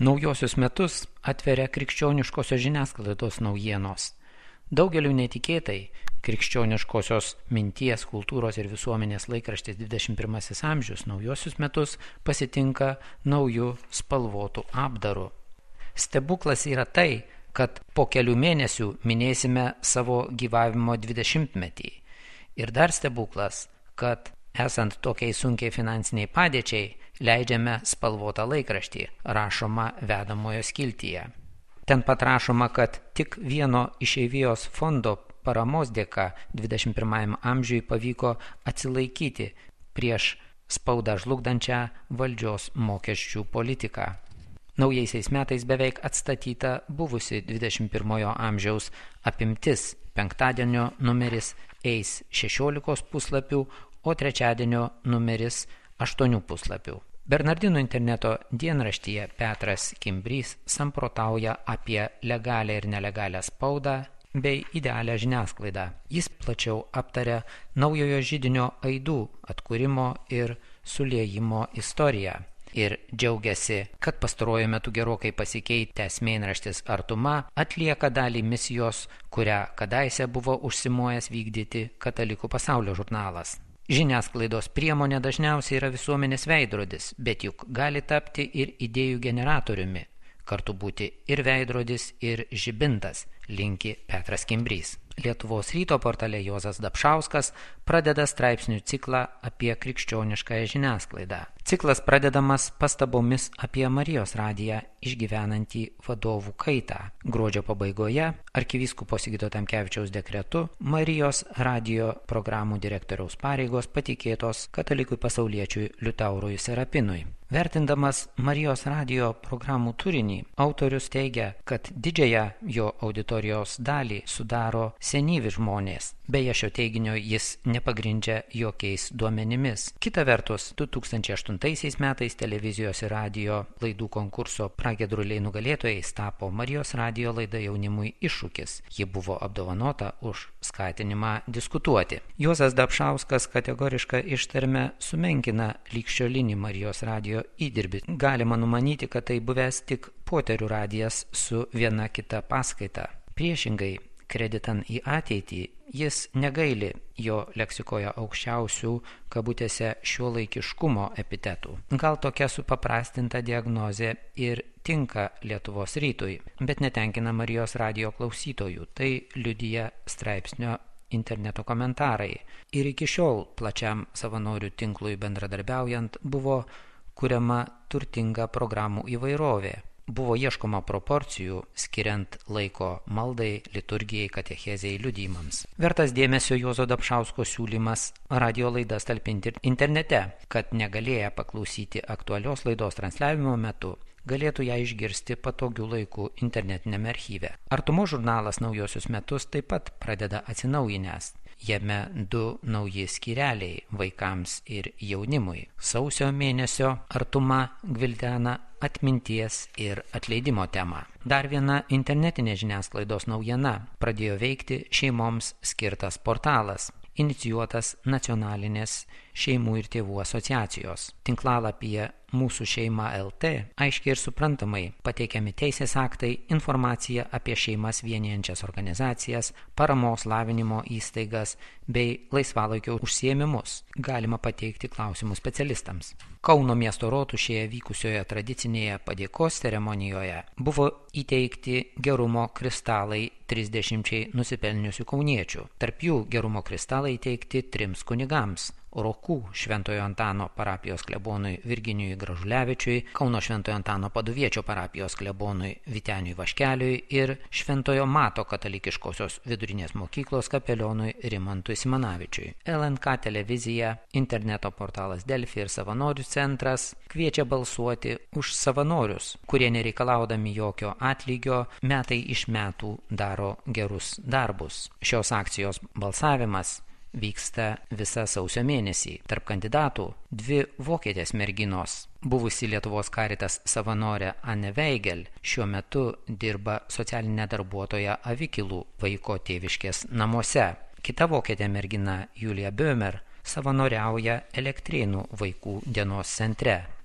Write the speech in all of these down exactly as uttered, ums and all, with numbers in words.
Naujosius metus atveria krikščioniškosios žiniasklaidos naujienos. Daugeliu netikėtai, krikščioniškosios minties, kultūros ir visuomenės laikraštis dvidešimt pirmasis amžius naujosius metus pasitinka naujų spalvotų apdaru. Stebuklas yra tai, kad po kelių mėnesių minėsime savo gyvavimo dvidešimtmetį. Ir dar stebuklas, kad esant tokiai sunkiai finansiniai padėčiai, leidžiame spalvotą laikraštį, rašoma vedamojo skiltyje. Ten pat rašoma, kad tik vieno išeivijos fondo paramos dėka dvidešimt pirmajam amžiui pavyko atsilaikyti prieš spaudą žlugdančią valdžios mokesčių politiką. Naujaisiais metais beveik atstatyta buvusi dvidešimt pirmojo amžiaus apimtis. Penktadienio numeris eis šešiolikos puslapių, o trečiadienio numeris aštuonių puslapių. Bernardinų interneto dienraštyje Petras Kimbrys samprotauja apie legalią ir nelegalią spaudą bei idealią žiniasklaidą. Jis plačiau aptaria naujojo židinio aidų atkūrimo ir suliejimo istoriją ir džiaugiasi, kad pastaruoju metu gerokai pasikeitęs mėnraštis Artuma atlieka dalį misijos, kurią kadaise buvo užsimojęs vykdyti Katalikų pasaulio žurnalas. Žiniasklaidos priemonė dažniausiai yra visuomenės veidrodis, bet juk gali tapti ir idėjų generatoriumi, kartu būti ir veidrodis, ir žibintas, linki Petras Kimbrys. Lietuvos ryto portale Juozas Dapšauskas pradeda straipsnių ciklą apie krikščioniškąją žiniasklaidą. Ciklas pradedamas pastabomis apie Marijos radiją išgyvenantį vadovų kaitą. Gruodžio pabaigoje arkivyskupo Sigito Tamkevičiaus dekretu Marijos radijo programų direktoriaus pareigos patikėtos katalikui pasauliečiui Liutaurui Serapinui. Vertindamas Marijos radijo programų turinį, autorius teigia, kad didžiąją jo auditorijos dalį sudaro senyvi žmonės. Beje, šio teiginio jis nepagrindžia jokiais duomenimis. Kita vertus, du tūkstančiai aštuntaisiais metais televizijos ir radijo laidų konkurso Pragiedruliai nugalėtojais tapo Marijos radijo laida jaunimui iššūkis. Ji buvo apdovanota už skatinimą diskutuoti. Juozas Dapšauskas kategorišką ištarmę sumenkina ligšiolinį Marijos radijo įdirbį. Galima numanyti, kad tai buvęs tik poterių radijas su viena kita paskaita. Priešingai, kreditant į ateitį, jis negaili jo leksikoje aukščiausių kabutėse šiuolaikiškumo epitetų. Gal tokia supaprastinta diagnozė ir tinka Lietuvos rytui, bet netenkina Marijos radijo klausytojų. Tai liudija straipsnio interneto komentarai. Ir iki šiol plačiam savanorių tinklui bendradarbiaujant buvo kuriama turtinga programų įvairovė. Buvo ieškoma proporcijų, skiriant laiko maldai, liturgijai, katechezei, liudijimams. Vertas dėmesio Juozo Dapšausko siūlymas radio laidas talpinti internete, kad negalėję paklausyti aktualios laidos transliavimo metu, galėtų ją išgirsti patogių laikų internetinėme archyve. Artumo žurnalas naujosius metus taip pat pradeda atsinaujinęs. Jame du nauji skyreliai vaikams ir jaunimui. Sausio mėnesio Artuma gvildena atminties ir atleidimo temą. Dar viena internetinė žiniasklaidos naujiena: pradėjo veikti šeimoms skirtas portalas, inicijuotas Nacionalinės šeimų ir tėvų asociacijos. Tinklalapyje Mūsų šeima L T aiškiai ir suprantamai pateikiami teisės aktai, informacija apie šeimas vienijančias organizacijas, paramos lavinimo įstaigas bei laisvalaikio užsiėmimus. Galima pateikti klausimus specialistams. Kauno miesto rotušėje vykusioje tradicinėje padėkos ceremonijoje buvo įteikti gerumo kristalai trisdešimčiai nusipelniusių kauniečių. Tarp jų gerumo kristalai įteikti trims kunigams: Rokų Šventojo Antano parapijos klebonui Virginijui Gražulevičiui, Kauno Šventojo Antano Paduviečio parapijos klebonui Vyteniui Vaškeliui ir Šventojo Mato katalikiškosios vidurinės mokyklos kapelionui Rimantui Simanavičiui. L N K televizija, interneto portalas Delfi ir savanorių centras kviečia balsuoti už savanorius, kurie nereikalaudami jokio atlygio metai iš metų daro gerus darbus. Šios akcijos balsavimas vyksta visą sausio mėnesį. Tarp kandidatų dvi vokietės merginos. Buvusi Lietuvos Caritas savanorė Anne Weigel šiuo metu dirba socialinė darbuotoja Avikilų vaiko tėviškės namuose. Kita vokietė mergina Julija Bömer savanoriauja Elektrėnų vaikų dienos centre.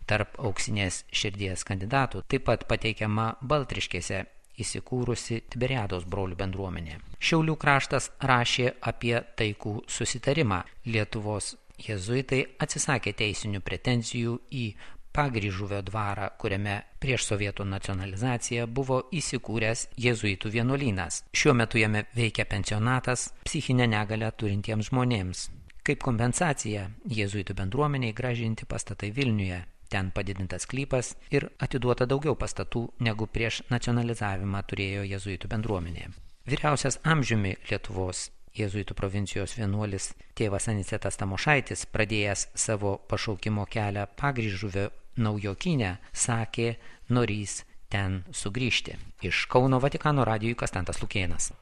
Tarp auksinės širdies kandidatų taip pat pateikiama Baltriškėse įsikūrusi Tiberiados brolių bendruomenė. Šiaulių kraštas rašė apie taikų susitarimą. Lietuvos jėzuitai atsisakė teisinių pretenzijų į Pagryžuvio dvarą, kuriame prieš sovietų nacionalizaciją buvo įsikūręs jėzuitų vienuolynas. Šiuo metu jame veikia pensionatas psichinę negalią turintiems žmonėms. Kaip kompensacija jėzuitų bendruomeniai grąžinti pastatai Vilniuje. Ten padidintas sklypas ir atiduota daugiau pastatų, negu prieš nacionalizavimą turėjo jėzuitų bendruomenė. Vyriausias amžiumi Lietuvos jėzuitų provincijos vienuolis tėvas Anicetas Tamošaitis, pradėjęs savo pašaukimo kelią Pagryžuvio Naujokyne, sakė, norys ten sugrįžti. Iš Kauno Vatikano radijui Konstantas Lukėnas.